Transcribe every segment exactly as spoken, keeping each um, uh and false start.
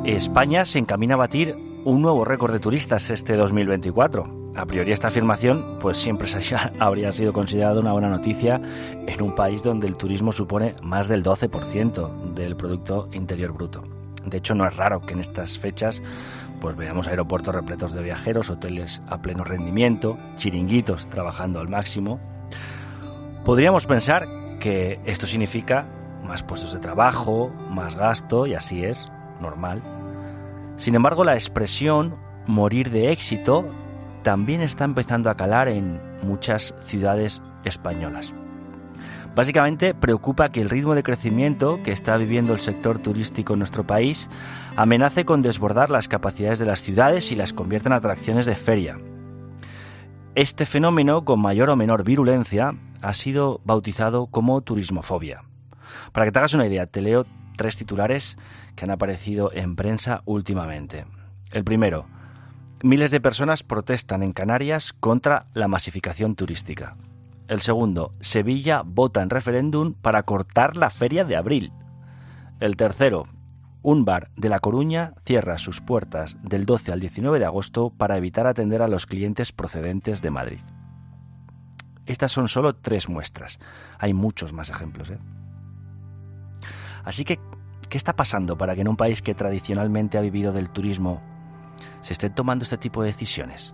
España se encamina a batir un nuevo récord de turistas este dos mil veinticuatro. A priori esta afirmación pues siempre habría sido considerada una buena noticia en un país donde el turismo supone más del doce por ciento del Producto Interior Bruto. De hecho, no es raro que en estas fechas pues veamos aeropuertos repletos de viajeros, hoteles a pleno rendimiento, chiringuitos trabajando al máximo. Podríamos pensar que esto significa más puestos de trabajo, más gasto, y así es, normal. Sin embargo, la expresión morir de éxito también está empezando a calar en muchas ciudades españolas. Básicamente preocupa que el ritmo de crecimiento que está viviendo el sector turístico en nuestro país amenace con desbordar las capacidades de las ciudades y las convierta en atracciones de feria. Este fenómeno, con mayor o menor virulencia, ha sido bautizado como turismofobia. Para que te hagas una idea, te leo tres titulares que han aparecido en prensa últimamente. El primero: miles de personas protestan en Canarias contra la masificación turística. El segundo: Sevilla vota en referéndum para cortar la feria de abril. El tercero: un bar de La Coruña cierra sus puertas del doce al diecinueve de agosto para evitar atender a los clientes procedentes de Madrid. Estas son solo tres muestras. Hay muchos más ejemplos, ¿eh? Así que, ¿qué está pasando para que en un país que tradicionalmente ha vivido del turismo se estén tomando este tipo de decisiones?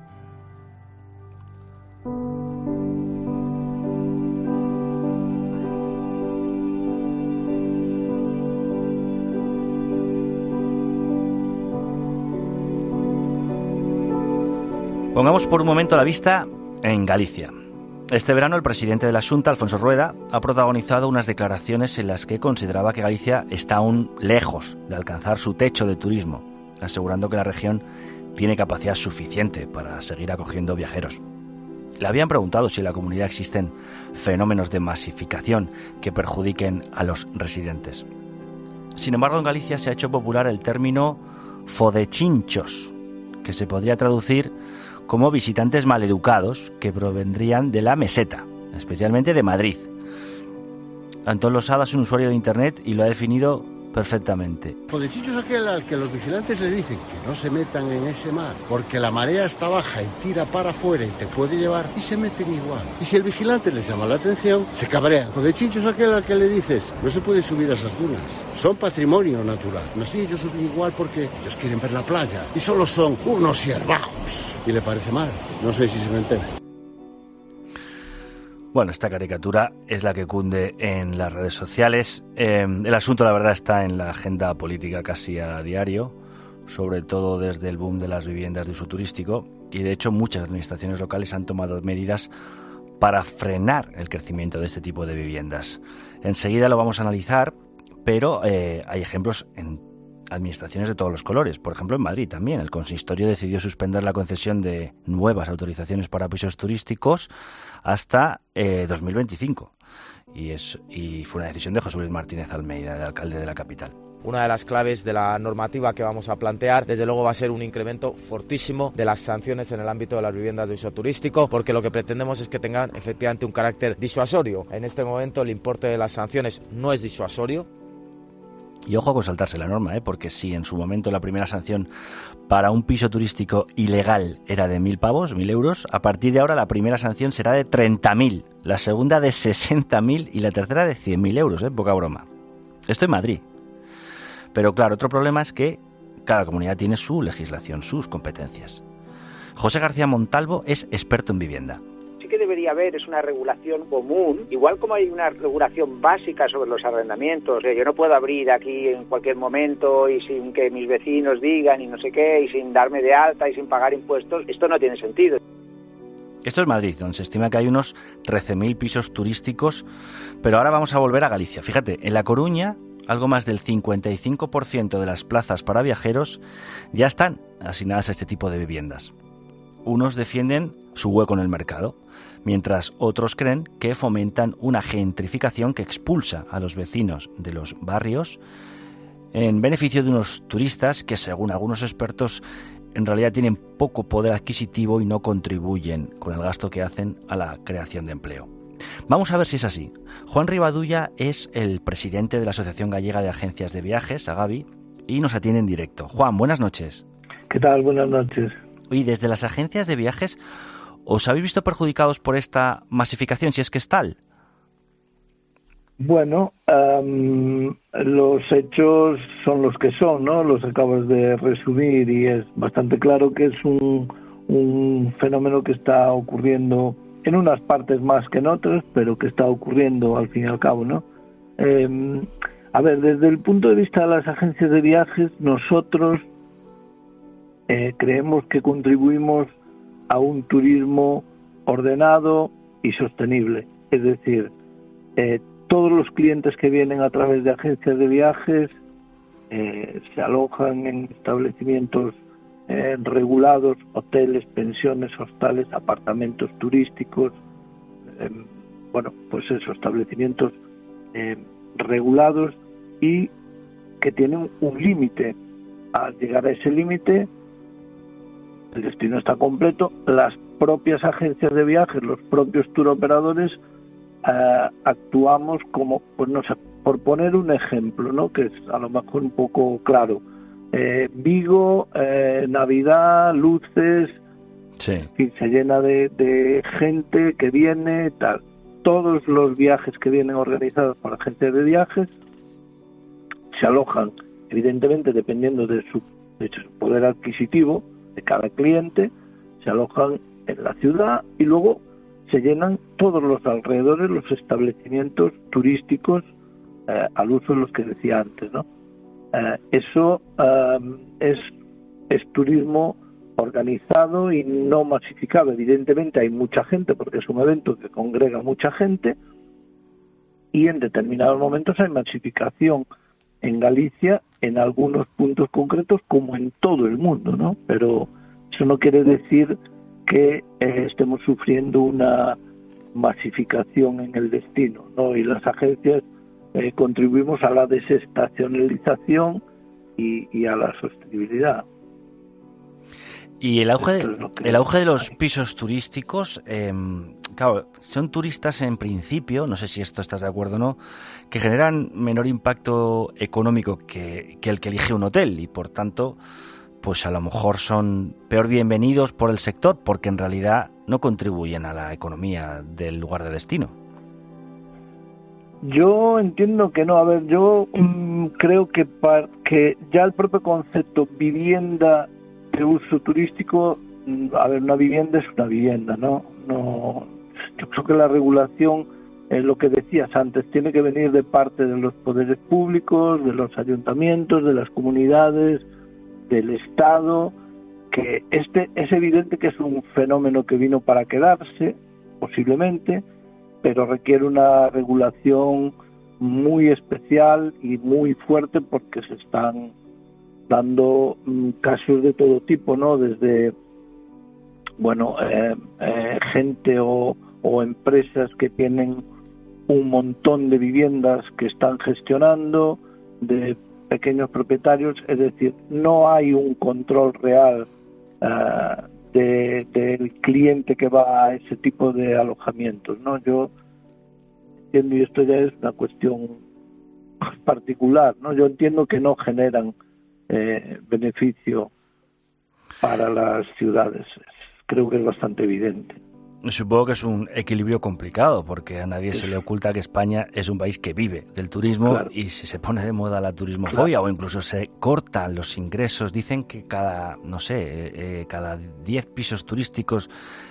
Pongamos por un momento la vista en Galicia. Este verano el presidente de la Xunta, Alfonso Rueda, ha protagonizado unas declaraciones en las que consideraba que Galicia está aún lejos de alcanzar su techo de turismo, asegurando que la región tiene capacidad suficiente para seguir acogiendo viajeros. Le habían preguntado si en la comunidad existen fenómenos de masificación que perjudiquen a los residentes. Sin embargo, en Galicia se ha hecho popular el término fodechinchos, que se podría traducir como visitantes maleducados que provendrían de la meseta, especialmente de Madrid. Antón Losada es un usuario de internet y lo ha definido perfectamente. Fodechinchos es aquel al que los vigilantes le dicen que no se metan en ese mar porque la marea está baja y tira para afuera y te puede llevar, y se meten igual. Y si el vigilante les llama la atención, se cabrean. Fodechinchos es aquel al que le dices no se puede subir a esas dunas, son patrimonio natural. No, sí, ellos suben igual porque ellos quieren ver la playa y solo son unos hierbajos. Y le parece mal, no sé si se me entera. Bueno, esta caricatura es la que cunde en las redes sociales. Eh, el asunto, la verdad, está en la agenda política casi a diario, sobre todo desde el boom de las viviendas de uso turístico, y de hecho muchas administraciones locales han tomado medidas para frenar el crecimiento de este tipo de viviendas. Enseguida lo vamos a analizar, pero eh, hay ejemplos en administraciones de todos los colores. Por ejemplo, en Madrid también el consistorio decidió suspender la concesión de nuevas autorizaciones para pisos turísticos hasta eh, dos mil veinticinco, y, es, y fue una decisión de José Luis Martínez Almeida, el alcalde de la capital. Una de las claves de la normativa que vamos a plantear, desde luego, va a ser un incremento fortísimo de las sanciones en el ámbito de las viviendas de uso turístico, porque lo que pretendemos es que tengan efectivamente un carácter disuasorio. En este momento el importe de las sanciones no es disuasorio. Y ojo con saltarse la norma, ¿eh? Porque si en su momento la primera sanción para un piso turístico ilegal era de mil pavos, mil euros, a partir de ahora la primera sanción será de treinta mil, la segunda de sesenta mil y la tercera de cien mil euros, ¿eh? Poca broma. Esto en Madrid. Pero claro, otro problema es que cada comunidad tiene su legislación, sus competencias. José García Montalvo es experto en vivienda. Sí que debería haber es una regulación común, igual como hay una regulación básica sobre los arrendamientos. O sea, yo no puedo abrir aquí en cualquier momento y sin que mis vecinos digan y no sé qué, y sin darme de alta y sin pagar impuestos. Esto no tiene sentido. Esto es Madrid, donde se estima que hay unos trece mil pisos turísticos, pero ahora vamos a volver a Galicia. Fíjate, en La Coruña, algo más del cincuenta y cinco por ciento de las plazas para viajeros ya están asignadas a este tipo de viviendas. Unos defienden su hueco en el mercado, mientras otros creen que fomentan una gentrificación que expulsa a los vecinos de los barrios en beneficio de unos turistas que, según algunos expertos, en realidad tienen poco poder adquisitivo y no contribuyen con el gasto que hacen a la creación de empleo. Vamos a ver si es así. Juan Rivadulla es el presidente de la Asociación Gallega de Agencias de Viajes, AGAVI, y nos atiende en directo. Juan, buenas noches. ¿Qué tal? Buenas noches. Y desde las agencias de viajes, ¿os habéis visto perjudicados por esta masificación, si es que es tal? Bueno, um, los hechos son los que son, ¿no? Los acabas de resumir y es bastante claro que es un, un fenómeno que está ocurriendo en unas partes más que en otras, pero que está ocurriendo al fin y al cabo, ¿no? Eh, a ver, desde el punto de vista de las agencias de viajes, nosotros eh, creemos que contribuimos a un turismo ordenado y sostenible. Es decir, eh, todos los clientes que vienen a través de agencias de viajes eh, se alojan en establecimientos eh, regulados, hoteles, pensiones, hostales, apartamentos turísticos, eh, bueno, pues eso, establecimientos eh, regulados y que tienen un límite. Al llegar a ese límite, el destino está completo, las propias agencias de viajes, los propios tour operadores, Uh, actuamos como, pues no sé, por poner un ejemplo, ¿no? Que es a lo mejor un poco claro. Eh, Vigo, eh, Navidad, luces, sí. Y se llena de, de gente que viene, tal. Todos los viajes que vienen organizados por agencias de viajes se alojan, evidentemente, dependiendo de su, de su poder adquisitivo de cada cliente, se alojan en la ciudad y luego se llenan todos los alrededores, los establecimientos turísticos eh, al uso de los que decía antes, ¿no? Eh, eso eh, es, es turismo organizado y no masificado. Evidentemente hay mucha gente porque es un evento que congrega mucha gente y en determinados momentos hay masificación en Galicia en algunos puntos concretos como en todo el mundo, ¿no? Pero eso no quiere decir que eh, estemos sufriendo una masificación en el destino, ¿no? Y las agencias eh, contribuimos a la desestacionalización y, y a la sostenibilidad. Y el auge, es que el auge de los pisos turísticos, eh, claro, son turistas en principio, no sé si esto estás de acuerdo o no, que generan menor impacto económico que, que el que elige un hotel y por tanto pues a lo mejor son peor bienvenidos por el sector porque en realidad no contribuyen a la economía del lugar de destino. Yo entiendo que no. A ver, yo mmm, creo que, para, que ya el propio concepto vivienda de uso turístico, a ver, una vivienda es una vivienda, ¿no? No, yo creo que la regulación, eh, lo que decías antes, tiene que venir de parte de los poderes públicos, de los ayuntamientos, de las comunidades, del Estado, que este es evidente que es un fenómeno que vino para quedarse, posiblemente, pero requiere una regulación muy especial y muy fuerte porque se están dando mm, casos de todo tipo, ¿no? Desde, bueno, eh, eh, gente o, o empresas que tienen un montón de viviendas que están gestionando, de pequeños propietarios, es decir, no hay un control real uh, de, del cliente que va a ese tipo de alojamientos, ¿no? Yo entiendo, y esto ya es una cuestión particular, ¿no? Yo entiendo que no generan eh, beneficio para las ciudades. Creo que es bastante evidente. Supongo que es un equilibrio complicado, porque a nadie se le oculta que España es un país que vive del turismo, claro. Y si se pone de moda la turismofobia, claro, o incluso se cortan los ingresos, dicen que cada, no sé, eh, cada diez pisos turísticos,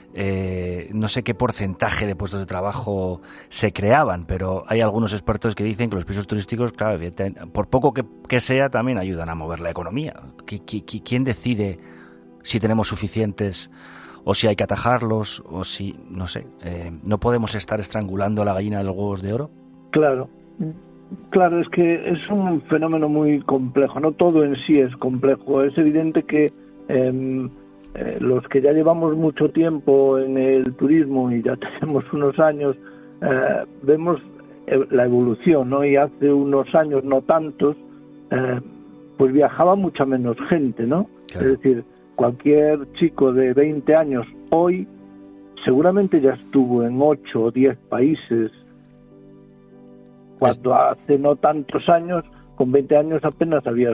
eh, no sé qué porcentaje de puestos de trabajo se creaban, pero hay algunos expertos que dicen que los pisos turísticos, claro, por poco que, que sea, también ayudan a mover la economía. ¿Quién decide si tenemos suficientes o si hay que atajarlos, o si, no sé, eh, no podemos estar estrangulando a la gallina de los huevos de oro? Claro, claro, es que es un fenómeno muy complejo, no todo en sí es complejo. Es evidente que eh, eh, los que ya llevamos mucho tiempo en el turismo y ya tenemos unos años, eh, vemos la evolución, ¿no? Y hace unos años, no tantos, eh, pues viajaba mucha menos gente, ¿no? Claro. Es decir, cualquier chico de veinte años hoy seguramente ya estuvo en ocho o diez países, cuando hace no tantos años, con veinte años apenas habías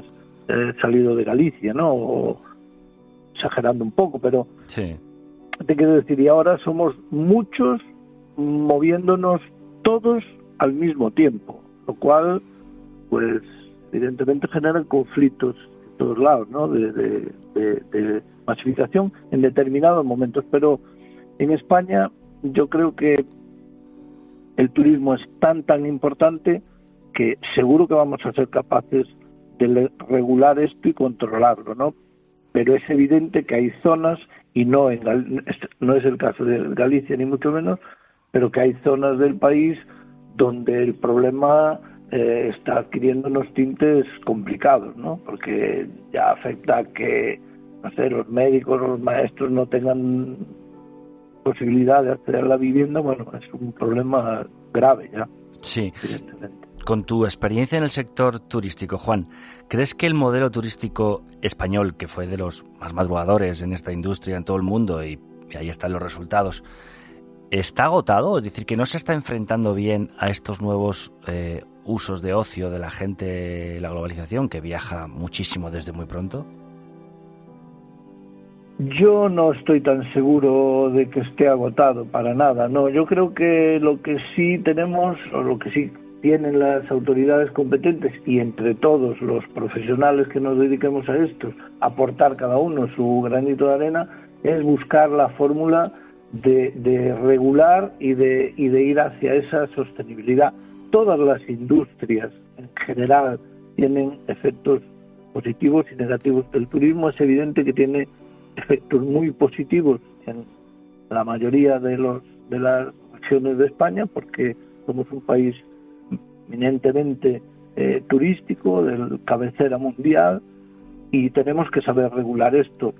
eh, salido de Galicia, ¿no? O, exagerando un poco, pero sí. Te quiero decir, y ahora somos muchos moviéndonos todos al mismo tiempo, lo cual, pues, evidentemente genera conflictos en todos lados, ¿no? De, de, de, de masificación en determinados momentos, pero en España yo creo que el turismo es tan tan importante que seguro que vamos a ser capaces de regular esto y controlarlo, ¿no? Pero es evidente que hay zonas, y no en Gal- no es el caso de Galicia ni mucho menos, pero que hay zonas del país donde el problema eh, está adquiriendo unos tintes complicados, ¿no? Porque ya afecta a que, no sé, los médicos, los maestros no tengan posibilidad de acceder a la vivienda. Bueno, es un problema grave ya. Sí. Evidentemente. Con tu experiencia en el sector turístico, Juan, ¿crees que el modelo turístico español, que fue de los más madrugadores en esta industria en todo el mundo, y, y ahí están los resultados, está agotado? Es decir, que no se está enfrentando bien a estos nuevos eh, usos de ocio de la gente, la globalización, que viaja muchísimo desde muy pronto. Yo no estoy tan seguro de que esté agotado, para nada. No, yo creo que lo que sí tenemos, o lo que sí tienen las autoridades competentes, y entre todos los profesionales que nos dediquemos a esto, aportar cada uno su granito de arena, es buscar la fórmula de, de regular y de, y de ir hacia esa sostenibilidad. Todas las industrias en general tienen efectos positivos y negativos. El turismo es evidente que tiene efectos muy positivos en la mayoría de los de las regiones de España, porque somos un país eminentemente eh, turístico, de cabecera mundial, y tenemos que saber regular esto.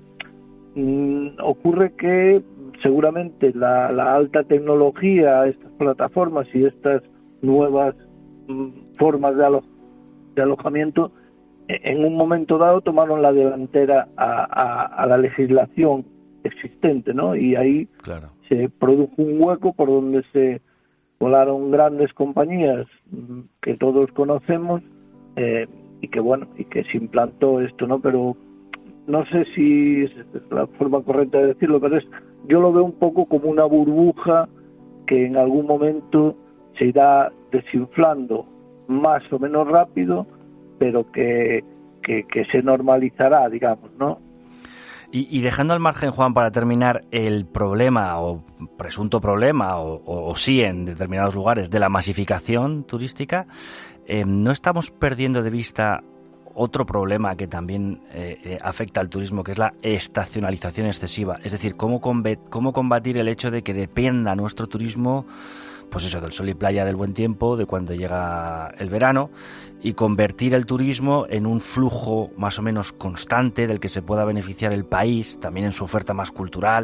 Mm, ocurre que seguramente la, la alta tecnología, estas plataformas y estas nuevas mm, formas de, alo- de alojamiento, en un momento dado tomaron la delantera a, a, a la legislación existente, ¿no? Y ahí Claro. se produjo un hueco por donde se volaron grandes compañías que todos conocemos, eh, y que bueno, y que se implantó esto, ¿no? Pero no sé si es la forma correcta de decirlo, pero es, yo lo veo un poco como una burbuja que en algún momento se irá desinflando más o menos rápido, pero que, que, que se normalizará, digamos, ¿no? Y, y dejando al margen, Juan, para terminar, el problema o presunto problema, o, o, o sí en determinados lugares, de la masificación turística, eh, ¿no estamos perdiendo de vista otro problema que también eh, eh, afecta al turismo, que es la estacionalización excesiva? Es decir, ¿cómo, combat- cómo combatir el hecho de que dependa nuestro turismo, pues eso, del sol y playa, del buen tiempo, de cuando llega el verano, y convertir el turismo en un flujo más o menos constante del que se pueda beneficiar el país, también en su oferta más cultural,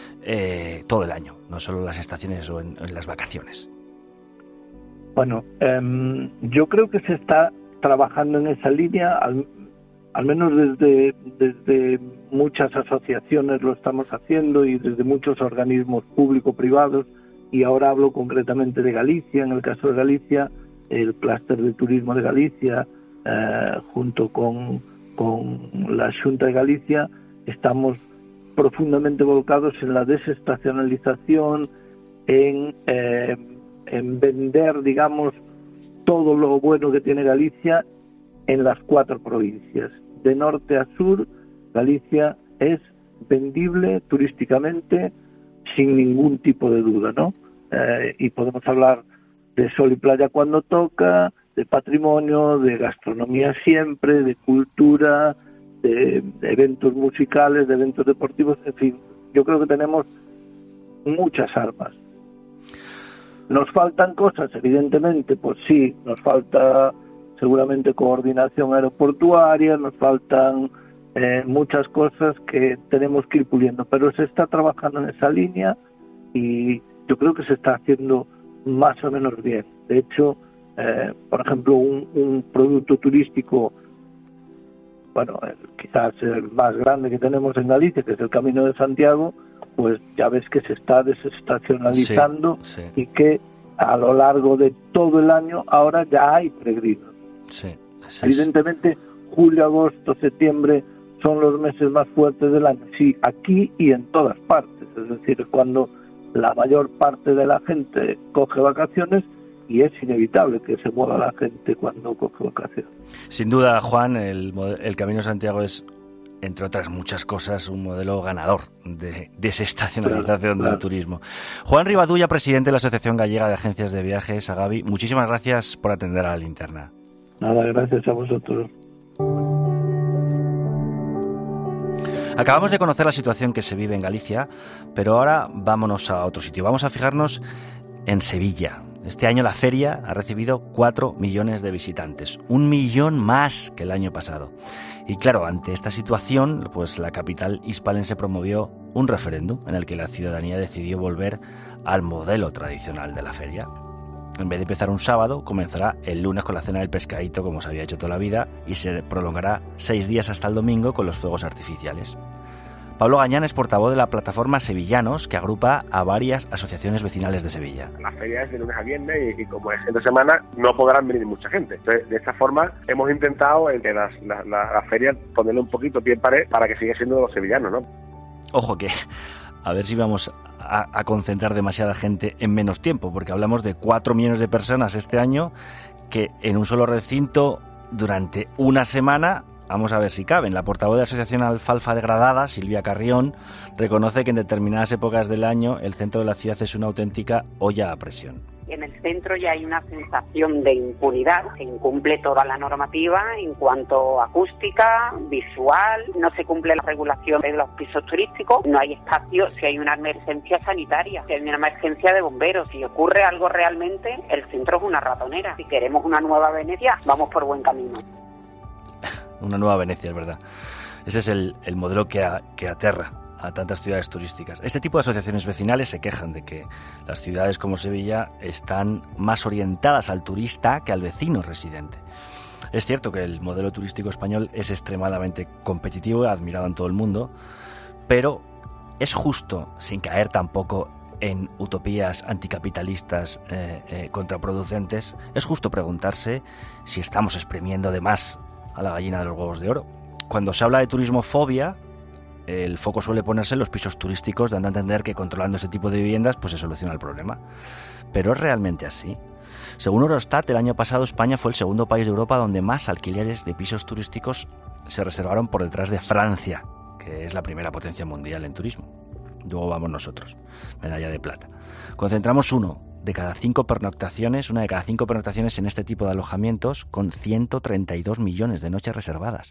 eh, todo el año, no solo en las estaciones o en, en las vacaciones? Bueno, eh, yo creo que se está trabajando en esa línea, al, al menos desde, desde muchas asociaciones lo estamos haciendo, y desde muchos organismos público-privados, y ahora hablo concretamente de Galicia. En el caso de Galicia, el clúster de turismo de Galicia, eh, junto con, con la Xunta de Galicia, estamos profundamente volcados en la desestacionalización, en, eh, en vender, digamos, todo lo bueno que tiene Galicia en las cuatro provincias. De norte a sur, Galicia es vendible turísticamente sin ningún tipo de duda, ¿no? Eh, y podemos hablar de sol y playa cuando toca, de patrimonio, de gastronomía siempre, de cultura, de, de eventos musicales, de eventos deportivos, en fin, yo creo que tenemos muchas armas. Nos faltan cosas, evidentemente, pues sí, nos falta seguramente coordinación aeroportuaria, nos faltan eh, muchas cosas que tenemos que ir puliendo, pero se está trabajando en esa línea y yo creo que se está haciendo más o menos bien. De hecho, eh, por ejemplo, un, un producto turístico, bueno, el, quizás el más grande que tenemos en Galicia, que es el Camino de Santiago, pues ya ves que se está desestacionalizando, sí, sí. Y que a lo largo de todo el año ahora ya hay peregrinos. Sí, Evidentemente, julio, agosto, septiembre son los meses más fuertes del año. Sí, aquí y en todas partes. Es decir, cuando la mayor parte de la gente coge vacaciones, y es inevitable que se mueva la gente cuando coge vacaciones. Sin duda, Juan, el, el Camino de Santiago es, entre otras muchas cosas, un modelo ganador de desestacionalización claro, claro. del turismo. Juan Rivadulla, presidente de la Asociación Gallega de Agencias de Viajes, Agavi, muchísimas gracias por atender a la linterna. Nada, gracias a vosotros. Acabamos de conocer la situación que se vive en Galicia, pero ahora vámonos a otro sitio. Vamos a fijarnos en Sevilla. Este año la feria ha recibido cuatro millones de visitantes, un millón más que el año pasado. Y claro, ante esta situación, pues la capital hispalense promovió un referéndum en el que la ciudadanía decidió volver al modelo tradicional de la feria. En vez de empezar un sábado, comenzará el lunes con la cena del pescadito, como se había hecho toda la vida, y se prolongará seis días hasta el domingo con los fuegos artificiales. Pablo Gañán es portavoz de la plataforma Sevillanos, que agrupa a varias asociaciones vecinales de Sevilla. La feria es de lunes a viernes y, y como es fin de semana no podrán venir mucha gente. Entonces, de esta forma hemos intentado en que las, la, la, la feria ponerle un poquito pie en pared para que siga siendo de los sevillanos, ¿no? Ojo que a ver si vamos a, a concentrar demasiada gente en menos tiempo, porque hablamos de cuatro millones de personas este año que en un solo recinto durante una semana. Vamos a ver si caben. La portavoz de la Asociación Alfalfa Degradada, Silvia Carrión, reconoce que en determinadas épocas del año el centro de la ciudad es una auténtica olla a presión. En el centro ya hay una sensación de impunidad, se incumple toda la normativa en cuanto a acústica, visual, no se cumple la regulación de los pisos turísticos, no hay espacio si hay una emergencia sanitaria, si hay una emergencia de bomberos, si ocurre algo realmente, el centro es una ratonera. Si queremos una nueva Venecia, vamos por buen camino. Una nueva Venecia, es verdad. Ese es el, el modelo que, a, que aterra a tantas ciudades turísticas. Este tipo de asociaciones vecinales se quejan de que las ciudades como Sevilla están más orientadas al turista que al vecino residente. Es cierto que el modelo turístico español es extremadamente competitivo y admirado en todo el mundo, pero es justo, sin caer tampoco en utopías anticapitalistas eh, eh, contraproducentes, es justo preguntarse si estamos exprimiendo de más a la gallina de los huevos de oro. Cuando se habla de turismofobia, el foco suele ponerse en los pisos turísticos, dando a entender que controlando ese tipo de viviendas pues se soluciona el problema. ¿Pero es realmente así? Según Eurostat, el año pasado España fue el segundo país de Europa donde más alquileres de pisos turísticos se reservaron, por detrás de Francia, que es la primera potencia mundial en turismo. Luego vamos nosotros, medalla de plata. Concentramos uno de cada cinco pernoctaciones, una de cada cinco pernoctaciones en este tipo de alojamientos, con ciento treinta y dos millones de noches reservadas.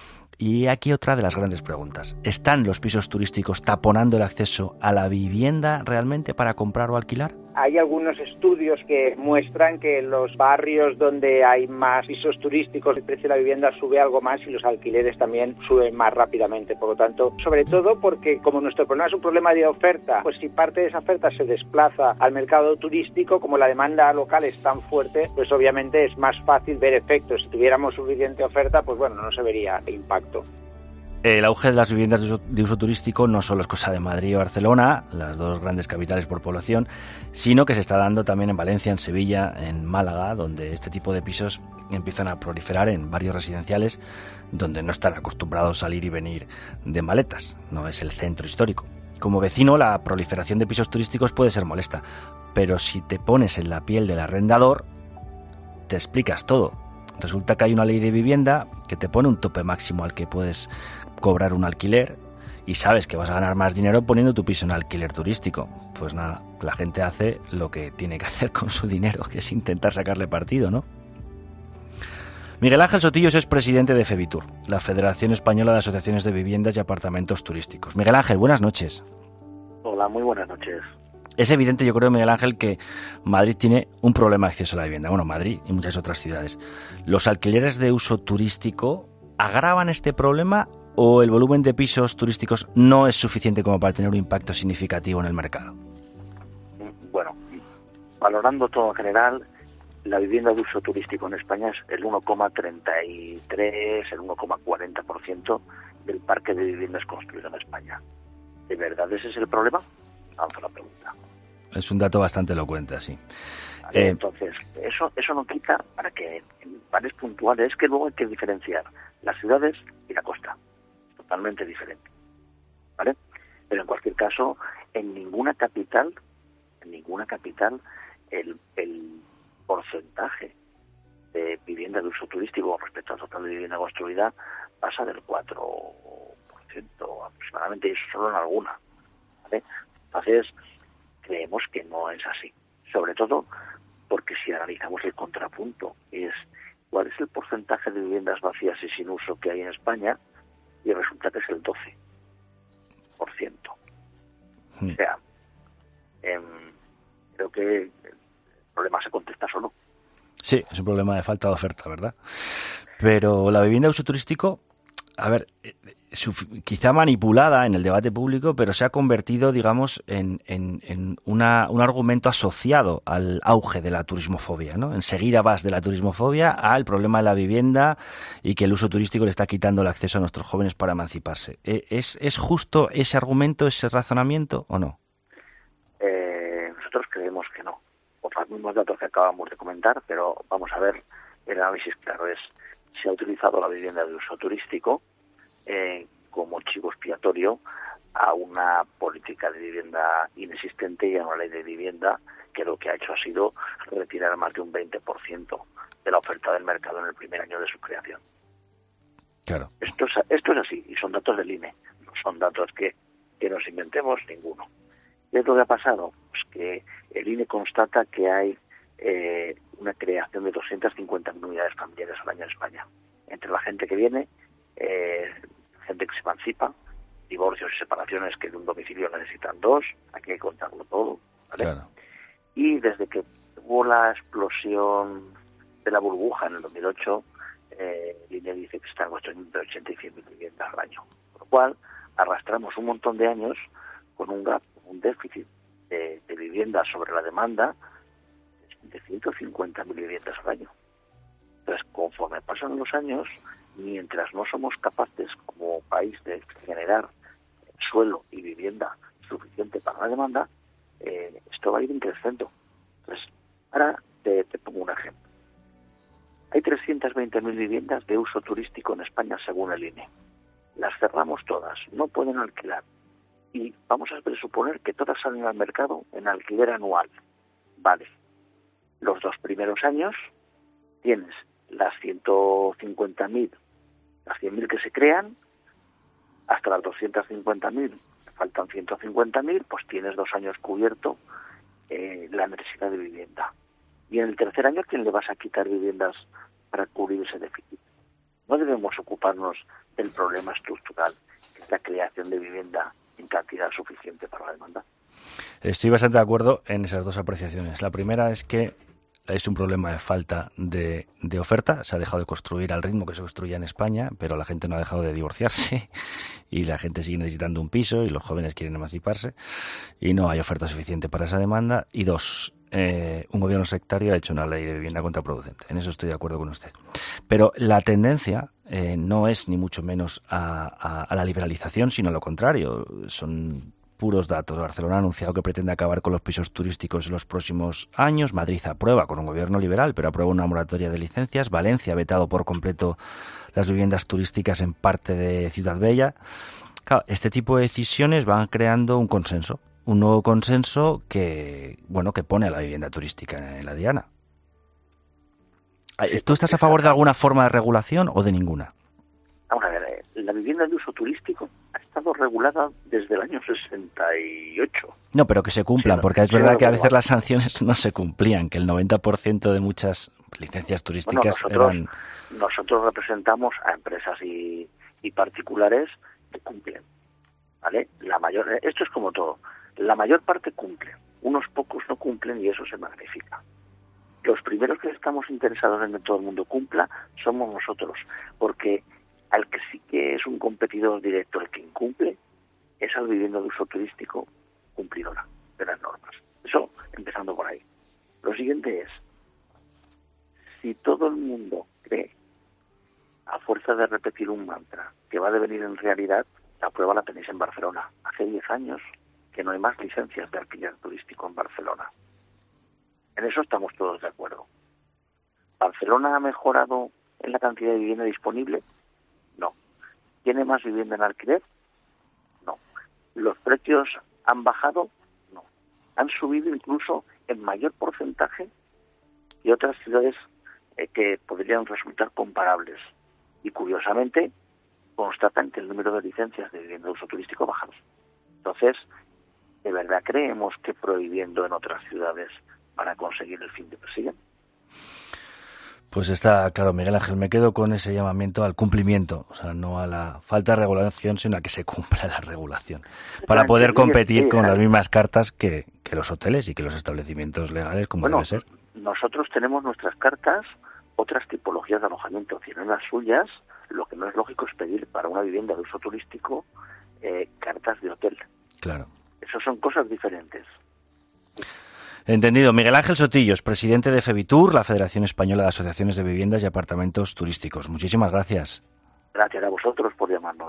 Y aquí otra de las grandes preguntas. ¿Están los pisos turísticos taponando el acceso a la vivienda realmente para comprar o alquilar? Hay algunos estudios que muestran que en los barrios donde hay más pisos turísticos el precio de la vivienda sube algo más y los alquileres también suben más rápidamente. Por lo tanto, sobre todo porque como nuestro problema es un problema de oferta, pues si parte de esa oferta se desplaza al mercado turístico, como la demanda local es tan fuerte, pues obviamente es más fácil ver efectos. Si tuviéramos suficiente oferta, pues bueno, no se vería impacto. El auge de las viviendas de uso, de uso turístico no solo es cosa de Madrid o Barcelona, las dos grandes capitales por población, sino que se está dando también en Valencia, en Sevilla, en Málaga, donde este tipo de pisos empiezan a proliferar en barrios residenciales donde no están acostumbrados a salir y venir de maletas, no es el centro histórico. Como vecino, la proliferación de pisos turísticos puede ser molesta, pero si te pones en la piel del arrendador, te explicas todo. Resulta que hay una ley de vivienda que te pone un tope máximo al que puedes cobrar un alquiler y sabes que vas a ganar más dinero poniendo tu piso en alquiler turístico. Pues nada, la gente hace lo que tiene que hacer con su dinero, que es intentar sacarle partido, ¿no? Miguel Ángel Sotillos es presidente de FEBITUR, la Federación Española de Asociaciones de Viviendas y Apartamentos Turísticos. Miguel Ángel, buenas noches. Hola, muy buenas noches. Es evidente, yo creo, Miguel Ángel, que Madrid tiene un problema de acceso a la vivienda. Bueno, Madrid y muchas otras ciudades. ¿Los alquileres de uso turístico agravan este problema o el volumen de pisos turísticos no es suficiente como para tener un impacto significativo en el mercado? Bueno, valorando todo en general, la vivienda de uso turístico en España es el uno coma treinta y tres, el uno coma cuarenta por ciento del parque de viviendas construido en España. ¿De verdad ese es el problema? Vamos a la pregunta. Es un dato bastante elocuente, sí. Vale, eh... Entonces, eso eso no quita para que en pares puntuales, es que luego hay que diferenciar las ciudades y la costa. Totalmente diferente. ¿Vale? Pero en cualquier caso, en ninguna capital, en ninguna capital, el, el porcentaje de vivienda de uso turístico respecto al total de vivienda construida pasa del cuatro por ciento aproximadamente, y eso solo en alguna. ¿Vale? Entonces, creemos que no es así. Sobre todo porque si analizamos el contrapunto, es cuál es el porcentaje de viviendas vacías y sin uso que hay en España, y resulta que es el doce por ciento. Hmm. O sea, eh, creo que el problema se contesta solo. Sí, es un problema de falta de oferta, ¿verdad? Pero la vivienda de uso turístico, a ver, quizá manipulada en el debate público, pero se ha convertido, digamos, en, en, en una, un argumento asociado al auge de la turismofobia, ¿no? Enseguida vas de la turismofobia al problema de la vivienda y que el uso turístico le está quitando el acceso a nuestros jóvenes para emanciparse. ¿Es, es justo ese argumento, ese razonamiento o no? Eh, nosotros creemos que no. Por los mismos datos que acabamos de comentar, pero vamos a ver, el análisis claro es, se ha utilizado la vivienda de uso turístico Eh, como chivo expiatorio a una política de vivienda inexistente y a una ley de vivienda que lo que ha hecho ha sido retirar más de un veinte por ciento de la oferta del mercado en el primer año de su creación. Claro. Esto es, esto es así, y son datos del I N E, no son datos que, que nos inventemos ninguno. ¿Qué es lo que ha pasado? Pues que el I N E constata que hay eh, una creación de doscientas cincuenta mil unidades familiares al año en España. Entre la gente que viene, Eh, gente que se emancipa, divorcios y separaciones que de un domicilio necesitan dos, aquí hay que contarlo todo, ¿vale? Claro. Y desde que hubo la explosión de la burbuja en el dos mil ocho, eh, el I N E dice que están construyendo entre ochenta y cien mil viviendas al año, por lo cual arrastramos un montón de años con un gap, un déficit de, de vivienda sobre la demanda de ciento cincuenta mil viviendas al año. Entonces, conforme pasan los años, mientras no somos capaces como país de generar suelo y vivienda suficiente para la demanda, eh, esto va a ir creciendo. Entonces, ahora te, te pongo un ejemplo. Hay trescientas veinte mil viviendas de uso turístico en España según el I N E. Las cerramos todas, no pueden alquilar. Y vamos a presuponer que todas salen al mercado en alquiler anual. Vale. Los dos primeros años tienes las ciento cincuenta mil, las cien mil que se crean, hasta las doscientas cincuenta mil, faltan ciento cincuenta mil, pues tienes dos años cubierto eh, la necesidad de vivienda. Y en el tercer año, ¿a quién le vas a quitar viviendas para cubrir ese déficit? No debemos ocuparnos del problema estructural, que es la creación de vivienda en cantidad suficiente para la demanda. Estoy bastante de acuerdo en esas dos apreciaciones. La primera es que es un problema de falta de, de oferta. Se ha dejado de construir al ritmo que se construía en España, pero la gente no ha dejado de divorciarse y la gente sigue necesitando un piso y los jóvenes quieren emanciparse y no hay oferta suficiente para esa demanda. Y dos, eh, un gobierno sectario ha hecho una ley de vivienda contraproducente. En eso estoy de acuerdo con usted. Pero la tendencia eh, no es ni mucho menos a, a, a la liberalización, sino a lo contrario. Son puros datos. Barcelona ha anunciado que pretende acabar con los pisos turísticos en los próximos años. Madrid aprueba con un gobierno liberal, pero aprueba una moratoria de licencias. Valencia ha vetado por completo las viviendas turísticas en parte de Ciudad Bella. Claro, este tipo de decisiones van creando un consenso, un nuevo consenso que, bueno, que pone a la vivienda turística en la diana. ¿Tú estás a favor de alguna forma de regulación o de ninguna? Vamos a ver, la vivienda de uso turístico ha estado regulada desde el año sesenta y ocho. No, pero que se cumplan, sí, porque es sí, verdad que a veces las sanciones no se cumplían, que el noventa por ciento de muchas licencias turísticas bueno, nosotros, eran... Nosotros representamos a empresas y, y particulares que cumplen, ¿vale? La mayor, esto es como todo, la mayor parte cumple, unos pocos no cumplen y eso se magnifica. Los primeros que estamos interesados en que todo el mundo cumpla somos nosotros, porque al que sí que es un competidor directo, el que incumple, es al vivienda de uso turístico cumplidora de las normas. Eso, empezando por ahí. Lo siguiente es, si todo el mundo cree, a fuerza de repetir un mantra, que va a devenir en realidad, la prueba la tenéis en Barcelona. Hace diez años que no hay más licencias de alquiler turístico en Barcelona. En eso estamos todos de acuerdo. ¿Barcelona ha mejorado en la cantidad de vivienda disponible? ¿Tiene más vivienda en alquiler? No. ¿Los precios han bajado? No. Han subido incluso en mayor porcentaje que otras ciudades eh, que podrían resultar comparables. Y curiosamente constatan que el número de licencias de vivienda de uso turístico ha bajado. Entonces, ¿de verdad creemos que prohibiendo en otras ciudades para conseguir el fin que persiguen? Pues está claro, Miguel Ángel, me quedo con ese llamamiento al cumplimiento, o sea, no a la falta de regulación, sino a que se cumpla la regulación, para poder competir con las mismas cartas que, que los hoteles y que los establecimientos legales, como bueno, debe ser. Nosotros tenemos nuestras cartas, otras tipologías de alojamiento tienen las suyas. Lo que no es lógico es pedir para una vivienda de uso turístico eh, cartas de hotel. Claro. Eso son cosas diferentes. Entendido. Miguel Ángel Sotillos, presidente de FEBITUR, la Federación Española de Asociaciones de Viviendas y Apartamentos Turísticos. Muchísimas gracias. Gracias a vosotros por llamarnos.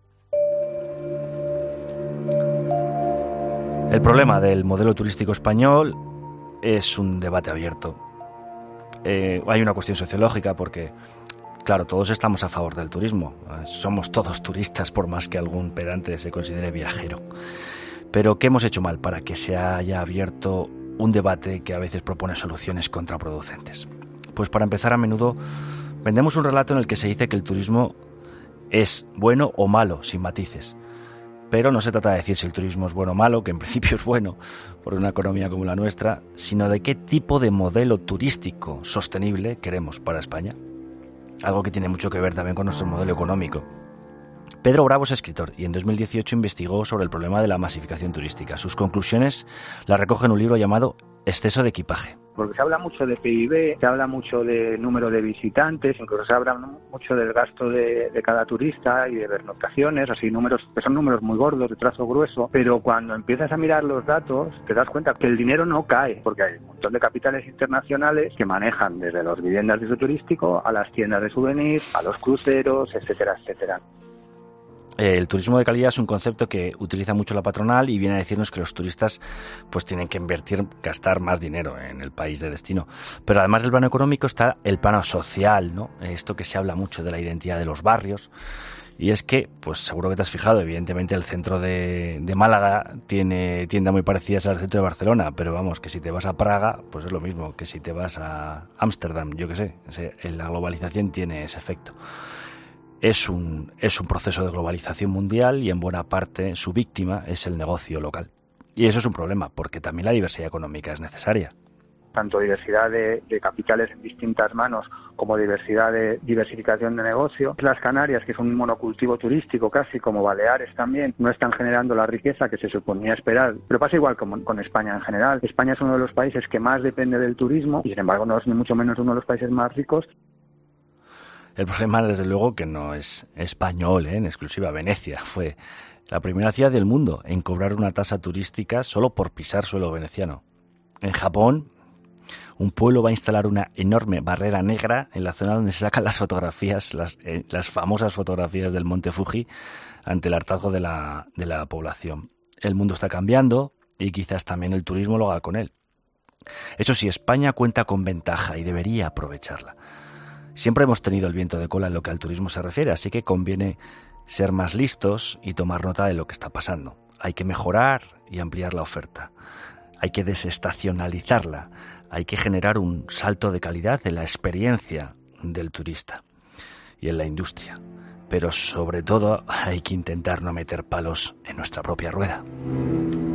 El problema del modelo turístico español es un debate abierto. Eh, hay una cuestión sociológica porque, claro, todos estamos a favor del turismo. Somos todos turistas, por más que algún pedante se considere viajero. Pero ¿qué hemos hecho mal para que se haya abierto un debate que a veces propone soluciones contraproducentes? Pues para empezar, a menudo vendemos un relato en el que se dice que el turismo es bueno o malo, sin matices. Pero no se trata de decir si el turismo es bueno o malo, que en principio es bueno por una economía como la nuestra, sino de qué tipo de modelo turístico sostenible queremos para España. Algo que tiene mucho que ver también con nuestro modelo económico. Pedro Bravo es escritor y en dos mil dieciocho investigó sobre el problema de la masificación turística. Sus conclusiones las recoge en un libro llamado Exceso de equipaje. Porque se habla mucho de P I B, se habla mucho de número de visitantes, incluso se habla mucho del gasto de, de cada turista y de pernoctaciones, así números que son números muy gordos, de trazo grueso, pero cuando empiezas a mirar los datos te das cuenta que el dinero no cae, porque hay un montón de capitales internacionales que manejan desde las viviendas de uso turístico a las tiendas de souvenirs, a los cruceros, etcétera, etcétera. El turismo de calidad es un concepto que utiliza mucho la patronal y viene a decirnos que los turistas pues tienen que invertir, gastar más dinero en el país de destino. Pero además del plano económico está el plano social, ¿no? Esto que se habla mucho de la identidad de los barrios. Y es que, pues seguro que te has fijado, evidentemente el centro de, de Málaga tiene tiendas muy parecidas al centro de Barcelona, pero vamos, que si te vas a Praga, pues es lo mismo que si te vas a Ámsterdam, yo qué sé. La globalización tiene ese efecto. Es un, es un proceso de globalización mundial y en buena parte su víctima es el negocio local. Y eso es un problema, porque también la diversidad económica es necesaria. Tanto diversidad de, de capitales en distintas manos como diversidad de diversificación de negocio. Las Canarias, que son un monocultivo turístico casi, como Baleares también, no están generando la riqueza que se suponía esperar. Pero pasa igual con, con España en general. España es uno de los países que más depende del turismo y sin embargo no es ni mucho menos uno de los países más ricos. El problema, desde luego, que no es español, ¿eh? En exclusiva. Venecia fue la primera ciudad del mundo en cobrar una tasa turística solo por pisar suelo veneciano. En Japón, un pueblo va a instalar una enorme barrera negra en la zona donde se sacan las fotografías, las, eh, las famosas fotografías del monte Fuji, ante el hartazgo de la, de la población. El mundo está cambiando y quizás también el turismo lo haga con él. Eso sí, España cuenta con ventaja y debería aprovecharla. Siempre hemos tenido el viento de cola en lo que al turismo se refiere, así que conviene ser más listos y tomar nota de lo que está pasando. Hay que mejorar y ampliar la oferta. Hay que desestacionalizarla. Hay que generar un salto de calidad en la experiencia del turista y en la industria. Pero sobre todo hay que intentar no meter palos en nuestra propia rueda.